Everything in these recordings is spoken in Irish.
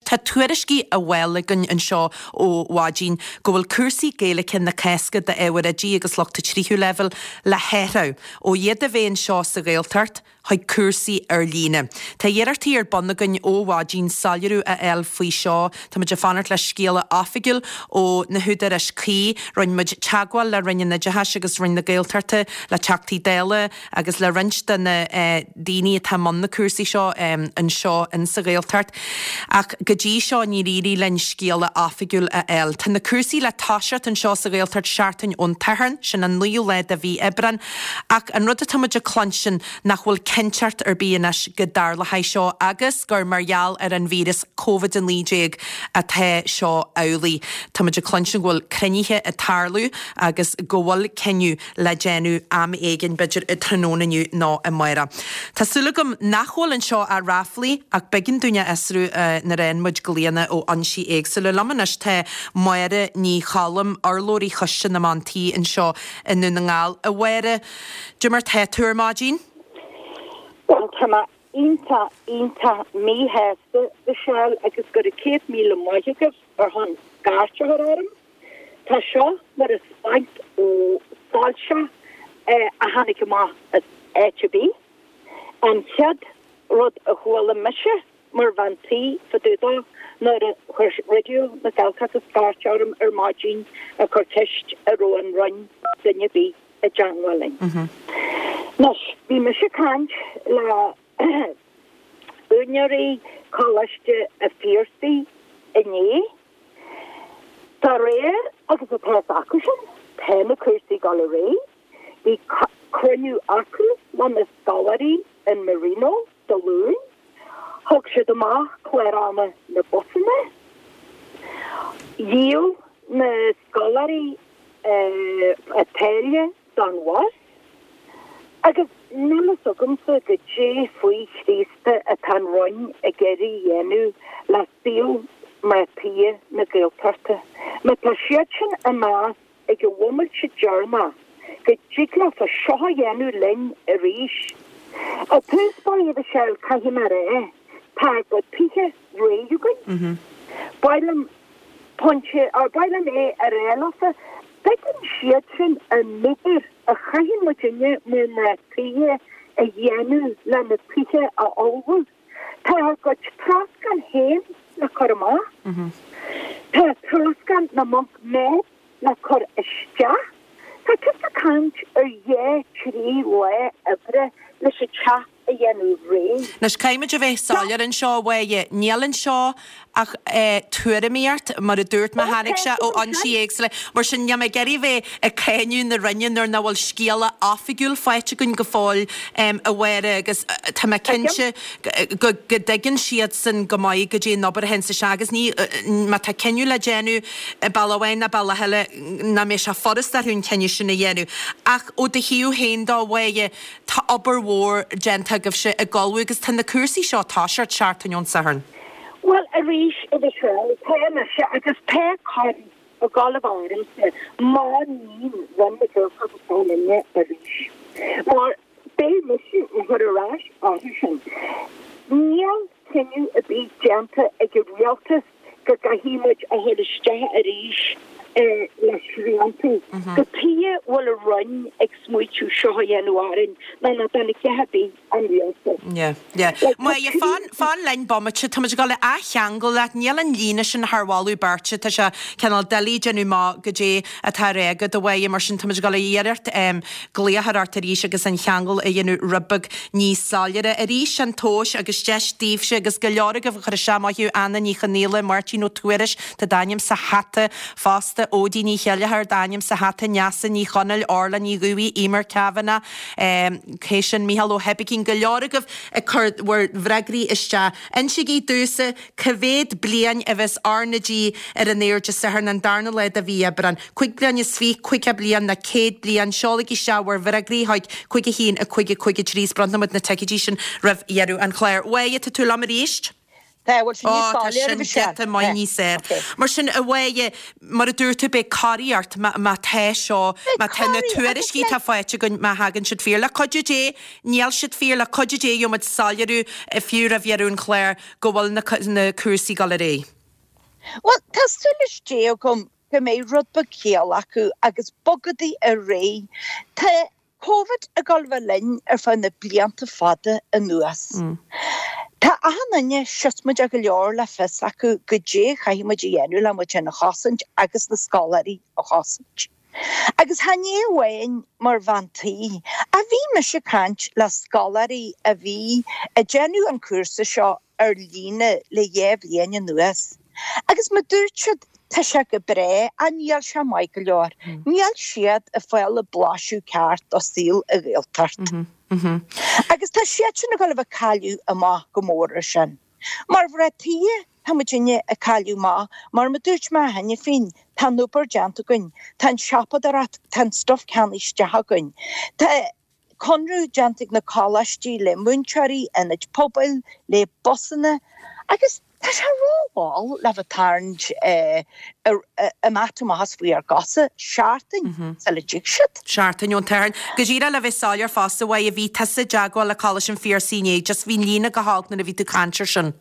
Tá tuairiscí a bhhailgan an seo ó bháidín go bhfuil cuasaí Gaeilge na césca de éhairidí agus lochta tríú level le héirá ó iad a bhéon seo sa Gaeltart haid cuasaí ar líne. Tá dhéarartaí ar bonnagan ó bháidín salarú a eil faoi seo, Tá muid fanart le scéala áfigil ó na húdar as cí, roinn muid teagháil le rinne na dehas agus rinn na Gaeltarta le teachtaí déile agus le rinsta na daoine tá man na cuasaí seo an seo in sa Gaeltart. Ach go dtí seo ní rií len scéala áfigil a eil. Tá na cuasaí le táisiart an seo sa Gaeltart seaartain ón tairn sin an nuú le a bhí ebran ach an rud a táid a clansin nach bhfuil cinseart ar bíanas go dar le haid seo agus gur margheall ar an vírus COVID-19 a the seo eolaí. Táid a clansin bhfuil cruníthe a tarlú agus go bhfuil ceniu le déanú am éigen beidir i trónaniu ná a maira. Tásúlagam nachhfuil an seo a raflaí ach begin dúine esrú na réin muid golíana ó ansí éagsú le lamanas te maire ní chalam arlóí chuiste na mantí an seo in nu na ngáil a bhhaire dúmar the tuairmádín? Tá Ínta mí heasta de seall agus gur a 100 míle maithigah ar hon gáiste orm. Tá seo mar is spait ó sáilse a hanig má HB an chead rud a chuála meise mar bhaintí fadúdá nar a chuir radio na Gaeltart a gáiste orm ar mádín a chuir teist a roan roin dunne bí a Janwelling. Nos, bhí me se cant le únearí choiste a fíorsaí iné. Tá réir agus a pés acu sin, pe na cuasaí gal ré, bhí cruniú acu man na scalarí in Marino, de Lún, thug se do má chlérána na bosanna, díal na scalarí a téile don was, agus nula sogumsa go dé faoi chrísta a tan roin a geirí dhéanú le síl mar pia na Gaeltarta. Ma tá siad sin a más ag go bhfuil se dearma go ddígla fa seo dhéanú linn a ríis. A túsbáil iad a seil caihí mar tá go pithe réúgan. Bailam ponche bailam a réalafa began siad sin a nubber a chahin Virginia me na pie a dhéanú le na pithe a óhul. Tá go trascan héin na chorma. Tá trascan na monk me na chor iste. Tá just a cant ar dhé trí le ebre leis a chat a dhéanú ré. Nas caiimiid a bheith sáilear an seo bhaige níalann seo ach tuairimíart mar a dúirt me hánig se ó ansí éagsle mar sin neam geirí bheith a céinú na rinnean ar na bhfuil scéala áfigúil feite gon go fáil a bhhaire agus tá me cinse go daigeann siad san go maiid go dtí nobar hen sa se agus ní má tá ceniu le déanú ballhhain na ballaheile na mé se forras ar hún ceniu sinna dhéanú ach ó de hiú héin dá bhaige tá obair mhór genta gobh se a gáilú agus tá na cuasaí seo táseart seaartaineón saharn. Well, a ríis a the show, pe se agus pe cari o galvarim se má ní run the girl for the phone in a ríis. Mar be mission o hud a rash audition. Níl cynnu a bí janta ag a realtas go gahimid a hud a sta a ríis le Srianti. Go pia will a run ag smuitu seo januarin na na dan ik happy an realtas. Yeah. Ma je fan lein bommetje tá go le a cheangol le níl an líne sin harháú barse tá se cenal delí genú má go dé a tá réga do bhaid mar sin tá go le dhéirt gléathar artaríise agus an cheangol a dhéanú rubbag níos sáileire a rí an tóis agus deistíobse agus go leora go chu seamáú anna ní chanéile Martin ó tuairis tá daim sa hatta fásta ódí ní chealethar daim sa hatta neasa ní chonel orla ní guí imar cehanna céisian Míhall ó Hebicín go leoragah a chuir bhreagraí iste. Insigí dúsa cavéad blian a bheits arnadí ar an éirde sahar an darna le a bhí ebran. Cuig blian is sví cuiige blian na céad blian seolagí seabhar bhreagraí haid cuiige hín a cuiige trís brandamid na teidí sin rah dhearú an chléir. Waige tú lam a ríist? sin mai ní sé. Mar sin a bhhaige mar a dúirtu be caríart má the seo má tena tuairiscí tá fáite gon má hagann siad fír le codidé, níall siad fír le codidé jo mat salarú a fiúr a bhearún chléir go bhfuil na cuasaí galaré. Well, tá sulis dé go mé rudba céal acu agus bogadaí a ré tá COVID a galfa linn fan na blianta fada a nuas. Tá ahananne siosmuid a go leor le fis acu go dé chaimiid dhéanú le muid na chosint agus na scalarí a chosint. Agus hané bhain mar vantaí a bhí me se cant le scalarí a bhí a genú an cuasa seo ar líne le dhéh líana nuas. Agus ma dúirtid tá se go bre a níall se mai go leor. Níall siad a fáil a bláisiú ceart ó síl a réaltart. Agus tá siad sin a go bh caiú amach go mór sin. Mar bhretíí hamuidine a caiú má, mar ma dúirt me henne fin tá núpar deanta gunn, tá siapad ar tan stof caníiste hagunn. Tá conrú deantig na cálaistí le múnsearí in it pobail le bosanna, agus tá se róháil le bh tarnt a mátamás faoi ar gasa seaartain sa le dig siad. Seaartain ón tarn. Go díra le bheith sáir fásta bhaid a bhí tasa deagháil le cála sin fíor síné, just bhín lína go hágna a bhí tú cantir sin.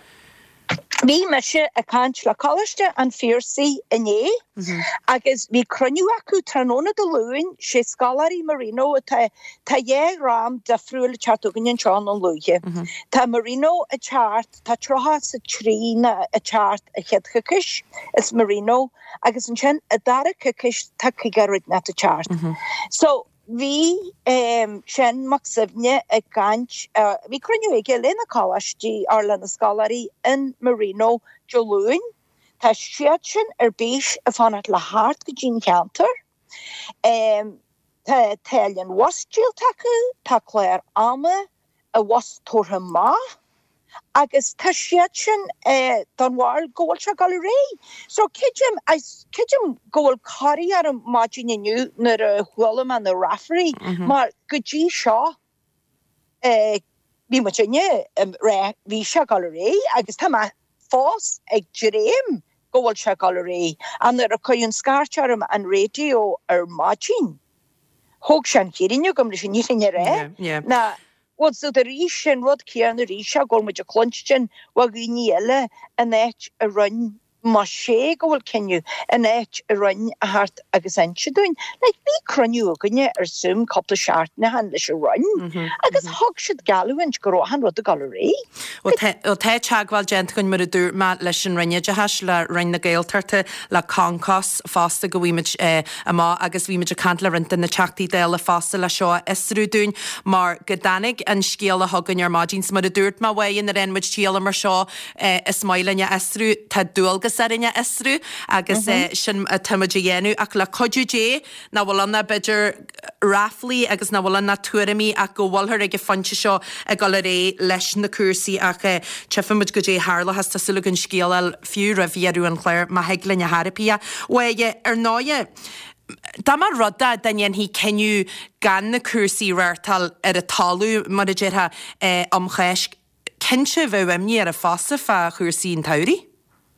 Bhí me se a cant le cálaiste an fíorsaí iné, agus bhí cruniú acu tróna do luúin sé scalarí Marino tá dhé rám de friúla chatúgan an seán an luúige. Tá Marino a chart, tá trocha sa trína a chart a cheadchacais is Marino, agus an sin a dara cacais tá cigarid na a chart. So, hí sin mac sibne a gant, hí cruniú ige lena cálaistí ar lena scalarí in Marino Jolúin, tá siad sin ar bís a fanat le hart go dín cheantar, tá telian wastíl tacu, tá Claire Ama a was tortha má, agus tá siad sin don bhil ggóil se gal ré. So cidim ggóil carí ar an máidin inniu nar a chualam an na rafarí, mar go dtí seo bhí muine ré bhí se gal ré, agus tá fós ag dréim ggóil se gal ré, an ar a chuann scartearm an rédio ar máidin. Thóg se an chéirinne gom leis sin níchan ré. Na wat so de rísin rud céan a ríse go muid a clonstin wa gníile a net a run má sé gohfuil ceniu a net a run a hart agus einse dúin. Like bí cruniú gonne ar sum coppla seart na han leis a run, agus hog siad galúint go rohan rud a gallerí. O te teagháil gent gon mar a dúr má leis an rinne de has le rin na gailtarte le concas fásta go bhíimiid a má agus bhíimiid a cant le rinta na teachtaí déile fásta le seo isrú dún mar godanig an scéal a hagann ar mádíns mar a dúirt má bhain ar enmuid tíala mar seo is maiilenne isrú tá dúalgas arinne isrú agus sin a tuimeid a dhéanú ach le codidé na bhfuil anna beidir raflaí agus na bhfuil anna tuairimí ach go bhfuilthar ag fanse seo a gal ré leis na cuasaí ach tefamuid go dé hála has tá sulagann scéal fiú a bhíarú an chléir má heaglann a harapia. Waige ar náide Tá mar rudda daon hí ceniu gan na cuasaí réirtal ar a talú mar a ddéirtha amchéis cinse bheith imní ar a fása fa chuasaí an tairí?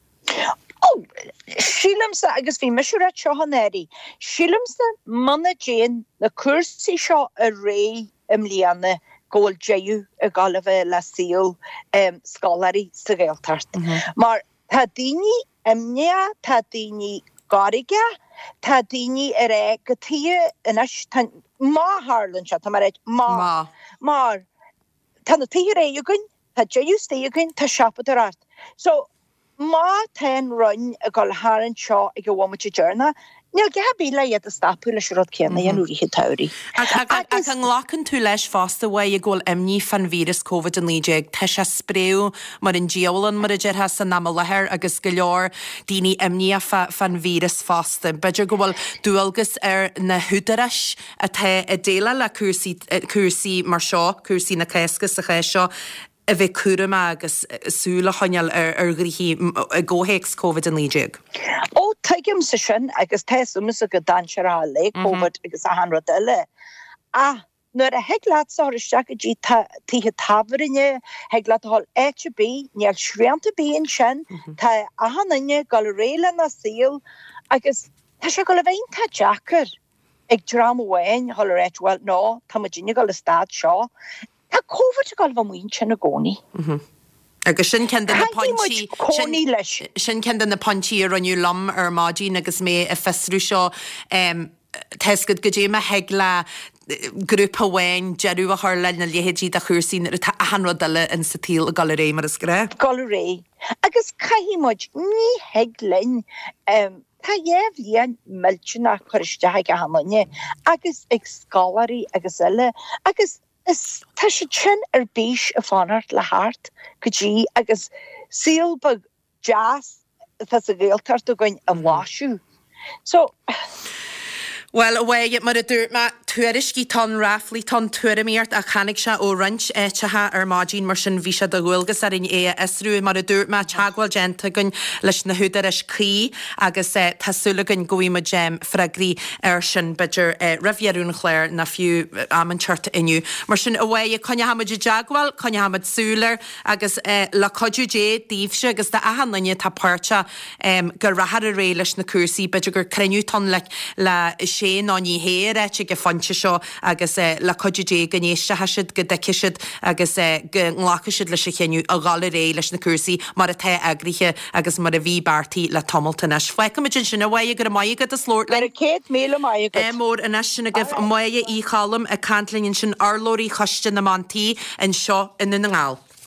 Sílamsa agus bhí meisiúra seo hanéirí. Sílamsa mana déan na cuasaí seo a ré líana ggóil déú a galbh le síl scalarí sa Gaeltart. Mar tá daoine imne, tá daoine gáige, tá daoine ar é go tí inis má hálann se tá mar réid má. Mar tá na tí réigeann, tá déú stéigeann, tá seapad ar art. So má ten run a gal háan seo ag go bhhaimiid dearna, níl gabí le iad a stapú leis rud céanna an úríthe tairí. Ag an ghlachan tú leis fásta bhaid a ggóil imní fan vírus COVID an lídeag, tá se spréú mar an díolan mar a ddéirtha san na lethir agus go leor daoine imní fan vírus fásta. Beidir go bhfuil dúalgas ar na hudarais a the a déile le cuasaí mar seo, cuasaí na céscas a ché seo, a bheith cuaram agus súla choineal ar grithí a ggóhéics COVID an lídeag. Taigim sa sin agus teúmas a go dansear le COVID agus a hanrad eile. nuair a heaglaat sáiristeach dí títhe tabarinne heaglaat hall HB neag srianta bíon sin tá ahananne gal réile na síl agus tá se go le bhéon tá Jackar ag dramhain hall réithil ná tá Virginia gal le stad seo tá COVID gal bh muon sin na gcónaí. Agus sin cen na pontí sin cen na pontí ar anniu lam ar mádín agus mé a fesrú seo teiscad go dé a heagla grúpa bhain jeú a thla na léhédí a chuirsín ar a hanradile in sa tíl a galeré mar is gré. Galeré. Agus caihímuid ní heaglainn tá dhéh líon millte nach chuiristeigh a hanne agus ag scalarí agus eile agus is tá sé sin ar bís a fanart le hart go dtí agus síalbag jazz tá a ggéaltart a goin a bháisiú. So Well, away mar a dúirt ma tuairiscí tan raflí tan tuairimíart a chanig se ó rint éitethe ar mádín mar sin bhí se do ghfuilgus ar in isrú mar a dúirt ma teagháil genta gon leis na húdar is cí agus tásúlagan goíime gem fregraí ar sin beidir rahhearún chléir na fiú amman teirta inniu. Mar sin away conne hamid deagháil, conne hamid súlar agus le codú dé díobse agus de ahananne tá páirte gur rahar a ré leis na cuasaí beidir gur creniu tan le sé ná ní héire go fante seo agus le codidé gnéiste heisiid go deiciisiid agus nglachaisiid leis chéniu a gála ré leis na cuasaí mar a the agrithe agus mar a bhí bartaí le tomultanas. Fuicimiid sin a bhaige gur maigad a slórt le 100 mí maigad. Mór in sinna gibh maige í chalam a cantlingin sin arlóí choiste na mantí in seo in na ngáil.